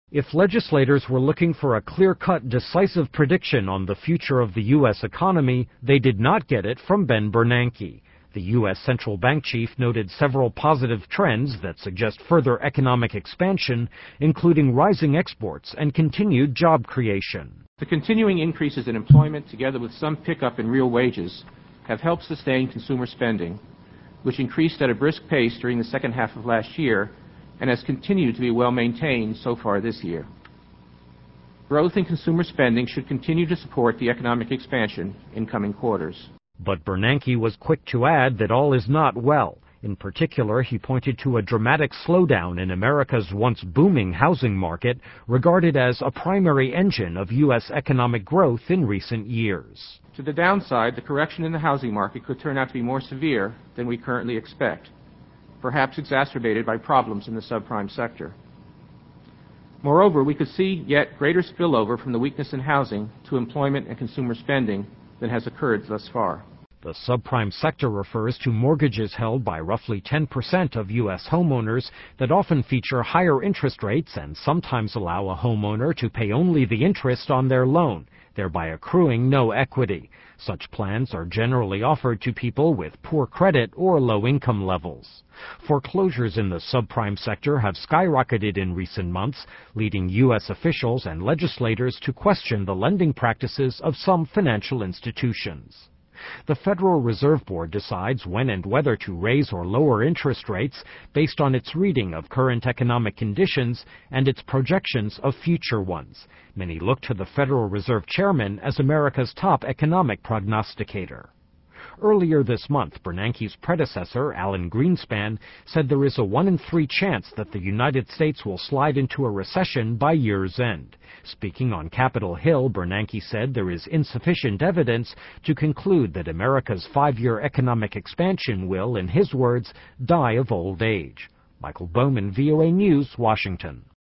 If legislators were looking for a clear-cut, decisive prediction on the future of the U.S. economy, they did not get it from Ben Bernanke. The U.S. central bank chief noted several positive trends that suggest further economic expansion, including rising exports and continued job creation. The continuing increases in employment, together with some pickup in real wages, have helped sustain consumer spending, which increased at a brisk pace during the second half of last year and has continued to be well maintained so far this year. Growth in consumer spending should continue to support the economic expansion in coming quarters. But Bernanke was quick to add that all is not well. In particular, he pointed to a dramatic slowdown in America's once booming housing market, regarded as a primary engine of U.S. economic growth in recent years. To the downside, the correction in the housing market could turn out to be more severe than we currently expect, perhaps exacerbated by problems in the subprime sector. Moreover, we could see yet greater spillover from the weakness in housing to employment and consumer spending than has occurred thus far. The subprime sector refers to mortgages held by roughly 10% of U.S. homeowners that often feature higher interest rates and sometimes allow a homeowner to pay only the interest on their loan, thereby accruing no equity. Such plans are generally offered to people with poor credit or low income levels. Foreclosures in the subprime sector have skyrocketed in recent months, leading U.S. officials and legislators to question the lending practices of some financial institutions. The Federal Reserve Board decides when and whether to raise or lower interest rates based on its reading of current economic conditions and its projections of future ones. Many look to the Federal Reserve Chairman as America's top economic prognosticator. Earlier this month, Bernanke's predecessor, Alan Greenspan, said there is a 1 in 3 chance that the United States will slide into a recession by year's end. Speaking on Capitol Hill, Bernanke said there is insufficient evidence to conclude that America's 5-year economic expansion will, in his words, die of old age. Michael Bowman, VOA News, Washington.